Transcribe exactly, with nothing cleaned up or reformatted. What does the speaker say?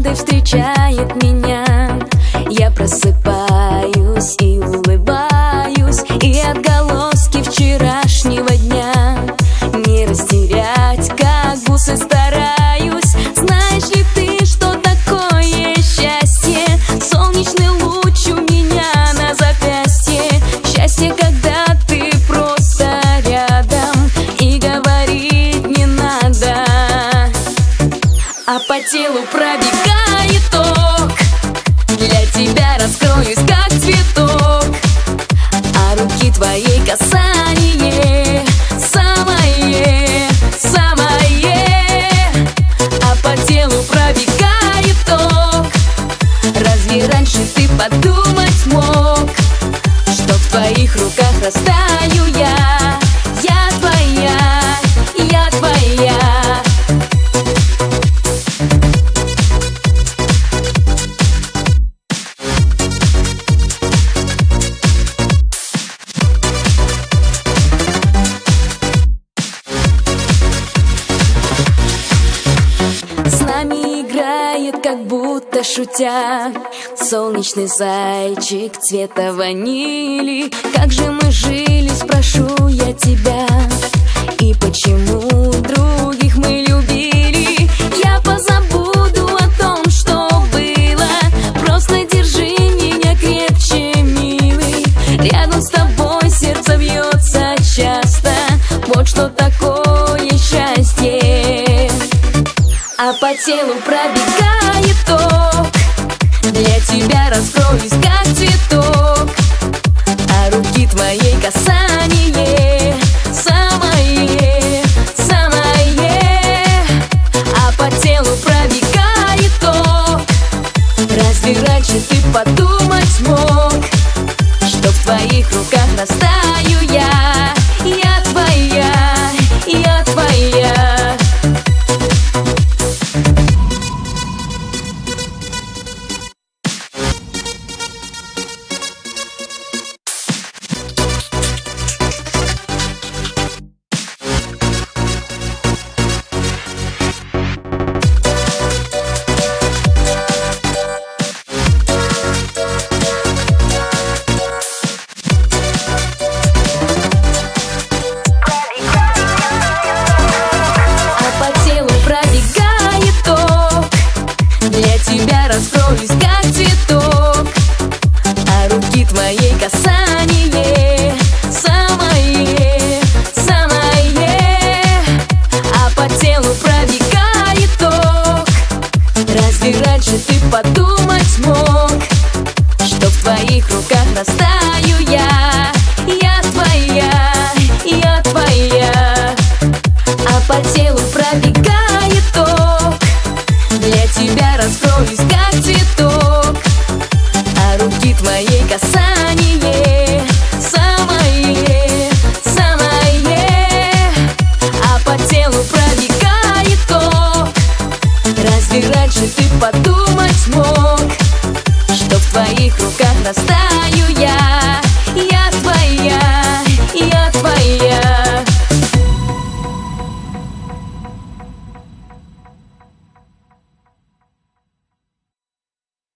прохладой встречает меня. Я просыпаюсь и улыбаюсь, и отголоски вчерашнего дня не растерять, как бусы стараюсь. Знаешь ли ты, что такое счастье? Солнечный луч у меня на запястье. Счастье, когда ты просто рядом и говорить не надо, а по телу пробегает ток. Для тебя раскроюсь, как цветок, а руки твоей касание самое, самое. А по телу пробегает ток. Разве раньше ты подумать мог, что в твоих руках растаю я? Я твоя, я твоя. С нами играет, как будто шутя, солнечный зайчик цвета ванили. Как же мы жили, спрошу я тебя, и почему других мы любили? Я позабуду о том, что было. Просто держи меня крепче, милый. Рядом с тобой сердце бьется часто. Вот что такое счастье. А по телу пробегает ток. Для тебя раскроюсь, как цветок, а руки твоей касание самое, самое. А по телу пробегает ток. Разве раньше ты подумать мог, что в твоих руках растаю я? Я твоя, я твоя. Раскроюсь, как цветок, а руки твоей касание самое, самое. А по телу пробегает ток. Разве раньше ты подумать мог, что в твоих руках растаю я? Я твоя, я твоя. А по телу пробегает ток. Для тебя раскроюсь, как цветок, а руки твоей касание самое, самое. А по телу пробегает ток. Разве раньше ты подумать мог, что в твоих руках растаю я?